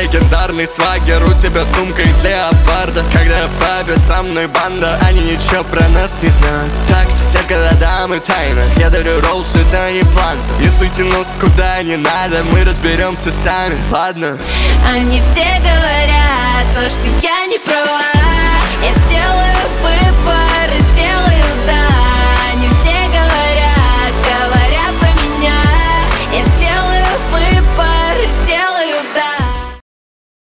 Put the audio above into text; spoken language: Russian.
легендарный свагер, у тебя сумка из леопарда. Когда в пабе со мной банда, они ничего про нас не знают. Так, те городам и тайна, я дарю роллс, это не план. Не суйте нос куда не надо, мы разберемся сами, ладно? Они все говорят то, что я не права.